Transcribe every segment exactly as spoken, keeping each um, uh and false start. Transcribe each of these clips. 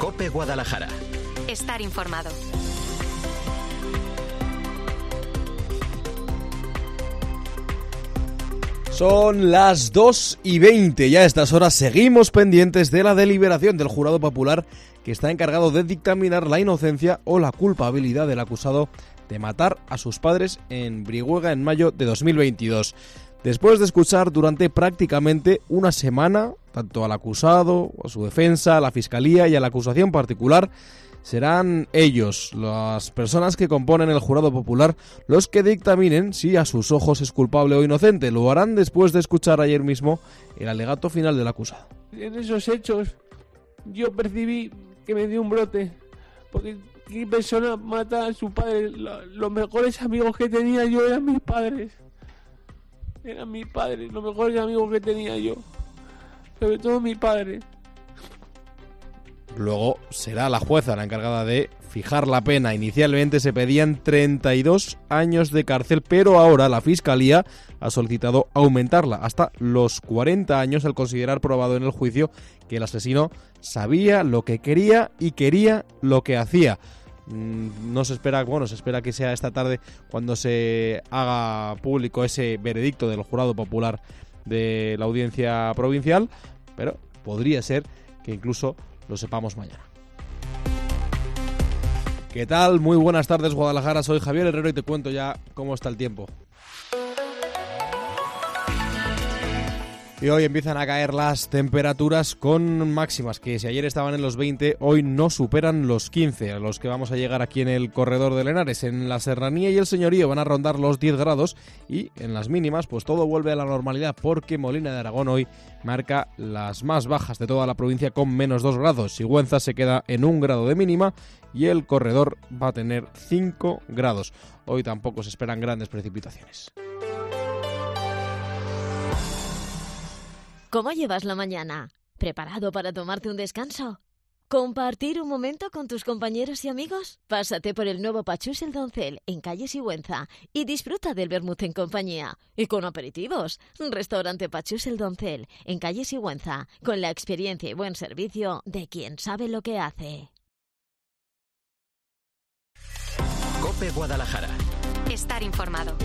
COPE Guadalajara. Estar informado. Son las dos y veinte y a estas horas seguimos pendientes de la deliberación del jurado popular que está encargado de dictaminar la inocencia o la culpabilidad del acusado de matar a sus padres en Brihuega en mayo de dos mil veintidós. Después de escuchar durante prácticamente una semana tanto al acusado, a su defensa, a la fiscalía y a la acusación particular, serán ellos, las personas que componen el jurado popular, los que dictaminen si a sus ojos es culpable o inocente. Lo harán después de escuchar ayer mismo el alegato final del acusado. En esos hechos yo percibí que me dio un brote, porque qué persona mata a su padre. Los mejores amigos que tenía yo eran mis padres. Eran mis padres, los mejores amigos que tenía yo. Sobre todo mi padre. Luego será la jueza la encargada de fijar la pena. Inicialmente se pedían treinta y dos años de cárcel, pero ahora la Fiscalía ha solicitado aumentarla hasta los cuarenta años al considerar probado en el juicio que el asesino sabía lo que quería y quería lo que hacía. No se espera, bueno, se espera que sea esta tarde cuando se haga público ese veredicto del jurado popular de la audiencia provincial, pero podría ser que incluso lo sepamos mañana. ¿Qué tal? Muy buenas tardes, Guadalajara. Soy Javier Herrero y te cuento ya cómo está el tiempo. Y hoy empiezan a caer las temperaturas con máximas que si ayer estaban en los veinte, hoy no superan los quince, a los que vamos a llegar aquí en el corredor de Henares. En la Serranía y el Señorío van a rondar los diez grados y en las mínimas pues todo vuelve a la normalidad porque Molina de Aragón hoy marca las más bajas de toda la provincia con menos dos grados. Sigüenza se queda en un grado de mínima y el corredor va a tener cinco grados. Hoy tampoco se esperan grandes precipitaciones. ¿Cómo llevas la mañana? ¿Preparado para tomarte un descanso? ¿Compartir un momento con tus compañeros y amigos? Pásate por el nuevo Pachús el Doncel en calle Sigüenza y disfruta del vermut en compañía y con aperitivos. Restaurante Pachús el Doncel en calle Sigüenza, con la experiencia y buen servicio de quien sabe lo que hace. COPE Guadalajara. Estar informado.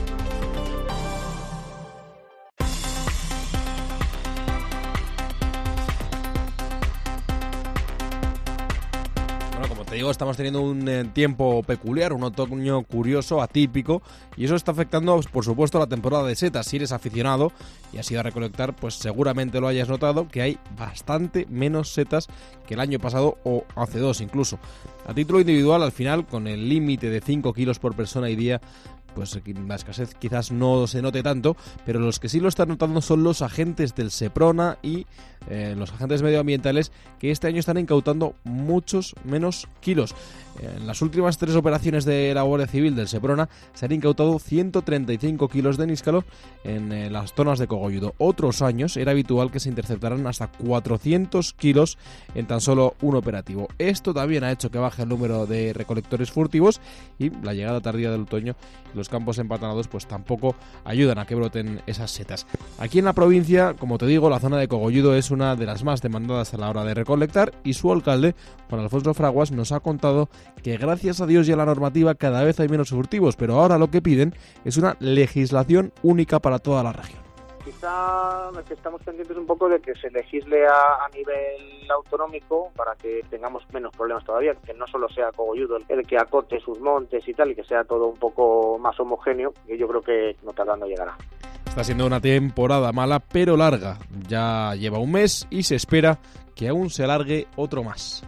Bueno, como te digo, estamos teniendo un eh, tiempo peculiar, un otoño curioso, atípico, y eso está afectando, pues, por supuesto, a la temporada de setas. Si eres aficionado y has ido a recolectar, pues seguramente lo hayas notado, que hay bastante menos setas que el año pasado o hace dos incluso. A título individual, al final, con el límite de cinco kilos por persona y día, pues la escasez quizás no se note tanto, pero los que sí lo están notando son los agentes del Seprona y eh, los agentes medioambientales, que este año están incautando muchos menos kilos. En las últimas tres operaciones de la Guardia Civil del Seprona se han incautado ciento treinta y cinco kilos de níscalo en eh, las zonas de Cogolludo. Otros años era habitual que se interceptaran hasta cuatrocientos kilos en tan solo un operativo. Esto también ha hecho que baje el número de recolectores furtivos y la llegada tardía del otoño y los campos empantanados pues tampoco ayudan a que broten esas setas. Aquí en la provincia, como te digo, la zona de Cogolludo es una de las más demandadas a la hora de recolectar y su alcalde, Juan Alfonso Fraguas, nos ha contado que gracias a Dios y a la normativa cada vez hay menos furtivos, pero ahora lo que piden es una legislación única para toda la región. Quizá estamos pendientes un poco de que se legisle a, a nivel autonómico para que tengamos menos problemas todavía, que no solo sea Cogolludo el que acote sus montes y tal, y que sea todo un poco más homogéneo, que yo creo que no tardando llegará. Está siendo una temporada mala pero larga, ya lleva un mes y se espera que aún se alargue otro más.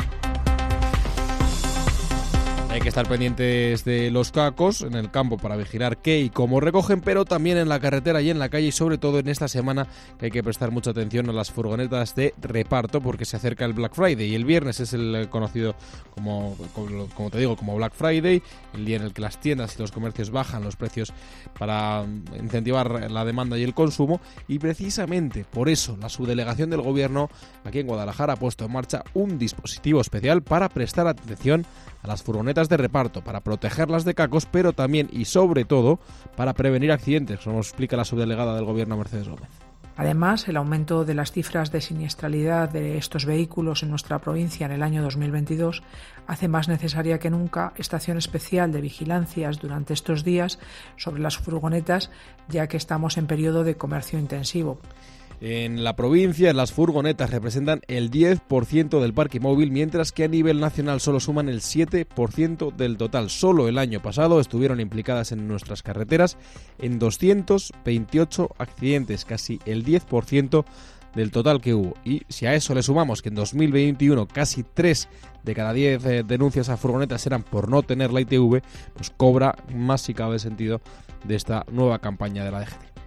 Hay que estar pendientes de los cacos en el campo para vigilar qué y cómo recogen, pero también en la carretera y en la calle, y sobre todo en esta semana que hay que prestar mucha atención a las furgonetas de reparto porque se acerca el Black Friday y el viernes es el conocido como, como, como te digo, como Black Friday, el día en el que las tiendas y los comercios bajan los precios para incentivar la demanda y el consumo, y precisamente por eso la subdelegación del gobierno aquí en Guadalajara ha puesto en marcha un dispositivo especial para prestar atención a las furgonetas de reparto, para protegerlas de cacos, pero también y sobre todo para prevenir accidentes, como explica la subdelegada del gobierno Mercedes Gómez. Además, el aumento de las cifras de siniestralidad de estos vehículos en nuestra provincia en el año dos mil veintidós hace más necesaria que nunca esta acción especial de vigilancias durante estos días sobre las furgonetas, ya que estamos en periodo de comercio intensivo. En la provincia, las furgonetas representan el diez por ciento del parque móvil, mientras que a nivel nacional solo suman el siete por ciento del total. Solo el año pasado estuvieron implicadas en nuestras carreteras en doscientos veintiocho accidentes, casi el diez por ciento del total que hubo. Y si a eso le sumamos que en dos mil veintiuno casi tres de cada diez eh, denuncias a furgonetas eran por no tener la I T V, pues cobra más si cabe el sentido de esta nueva campaña de la D G T.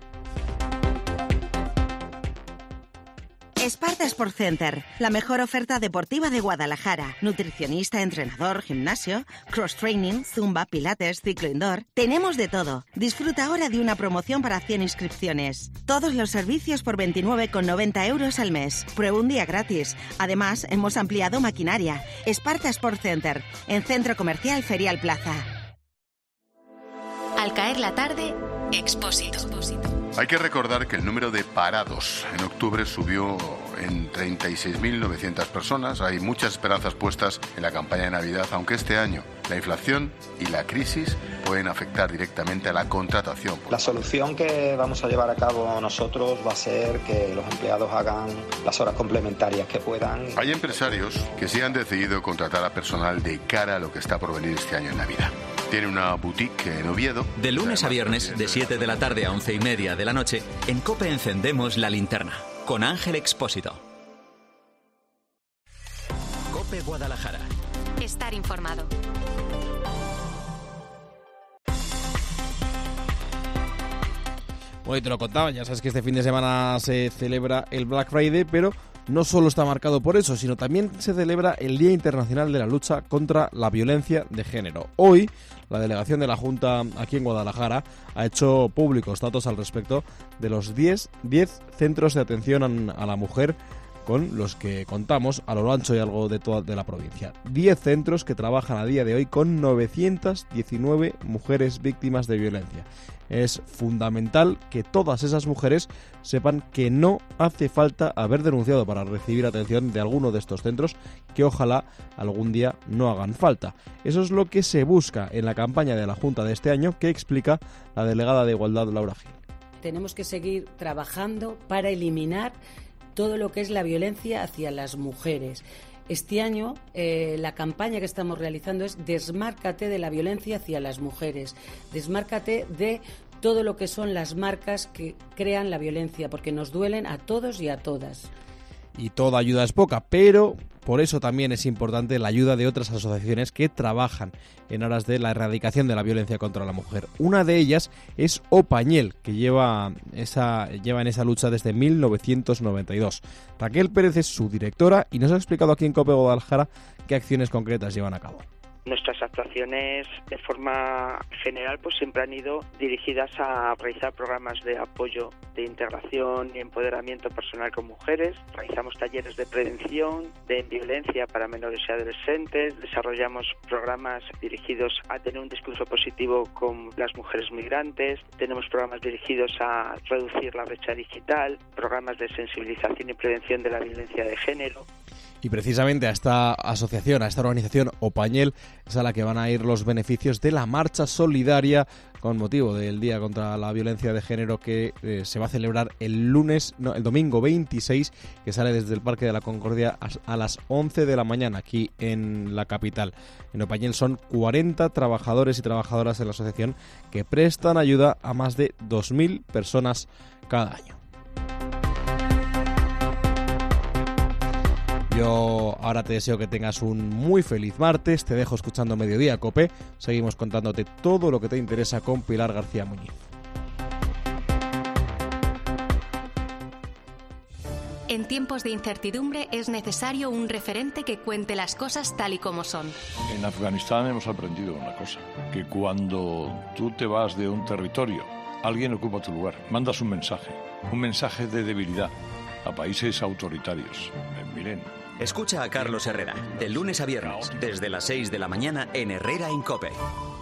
Sparta Sport Center, la mejor oferta deportiva de Guadalajara. Nutricionista, entrenador, gimnasio, cross-training, zumba, pilates, ciclo indoor. Tenemos de todo. Disfruta ahora de una promoción para cien inscripciones. Todos los servicios por veintinueve con noventa euros al mes. Prueba un día gratis. Además, hemos ampliado maquinaria. Sparta Sport Center, en Centro Comercial Ferial Plaza. Al caer la tarde, Expósito. Hay que recordar que el número de parados en octubre subió en treinta y seis mil novecientas personas. Hay muchas esperanzas puestas en la campaña de Navidad, aunque este año la inflación y la crisis pueden afectar directamente a la contratación. La solución que vamos a llevar a cabo nosotros va a ser que los empleados hagan las horas complementarias que puedan. Hay empresarios que sí han decidido contratar a personal de cara a lo que está por venir este año en Navidad. Tiene una boutique en Oviedo. De lunes a viernes, de siete de la tarde a once y media de la noche, en COPE encendemos la linterna, con Ángel Expósito. COPE Guadalajara. Estar informado. Bueno, y te lo contaba, ya sabes que este fin de semana se celebra el Black Friday, pero no solo está marcado por eso, sino también se celebra el Día Internacional de la Lucha contra la Violencia de Género. Hoy, la delegación de la Junta aquí en Guadalajara ha hecho públicos datos al respecto de los diez centros de atención a la mujer con los que contamos a lo ancho y algo de toda de la provincia. diez centros que trabajan a día de hoy con novecientas diecinueve mujeres víctimas de violencia. Es fundamental que todas esas mujeres sepan que no hace falta haber denunciado para recibir atención de alguno de estos centros, que ojalá algún día no hagan falta. Eso es lo que se busca en la campaña de la Junta de este año, que explica la delegada de Igualdad, Laura Gil. Tenemos que seguir trabajando para eliminar todo lo que es la violencia hacia las mujeres. Este año eh, la campaña que estamos realizando es Desmárcate de la violencia hacia las mujeres. Desmárcate de todo lo que son las marcas que crean la violencia, porque nos duelen a todos y a todas. Y toda ayuda es poca, pero por eso también es importante la ayuda de otras asociaciones que trabajan en aras de la erradicación de la violencia contra la mujer. Una de ellas es Opañel, que lleva, esa, lleva en esa lucha desde mil novecientos noventa y dos. Raquel Pérez es su directora y nos ha explicado aquí en COPE Guadalajara qué acciones concretas llevan a cabo. Nuestras actuaciones de forma general pues siempre han ido dirigidas a realizar programas de apoyo, de integración y empoderamiento personal con mujeres. Realizamos talleres de prevención de violencia para menores y adolescentes. Desarrollamos programas dirigidos a tener un discurso positivo con las mujeres migrantes. Tenemos programas dirigidos a reducir la brecha digital, programas de sensibilización y prevención de la violencia de género. Y precisamente a esta asociación, a esta organización Opañel, es a la que van a ir los beneficios de la marcha solidaria con motivo del Día contra la Violencia de Género, que eh, se va a celebrar el lunes, no, el domingo veintiséis, que sale desde el Parque de la Concordia a, a las once de la mañana aquí en la capital. En Opañel son cuarenta trabajadores y trabajadoras de la asociación que prestan ayuda a más de dos mil personas cada año. Yo ahora te deseo que tengas un muy feliz martes, te dejo escuchando Mediodía COPE, seguimos contándote todo lo que te interesa con Pilar García Muñiz. En tiempos de incertidumbre es necesario un referente que cuente las cosas tal y como son. En Afganistán hemos aprendido una cosa, que cuando tú te vas de un territorio, alguien ocupa tu lugar, mandas un mensaje, un mensaje de debilidad a países autoritarios. Miren. Escucha a Carlos Herrera, de lunes a viernes, desde las seis de la mañana en Herrera en COPE.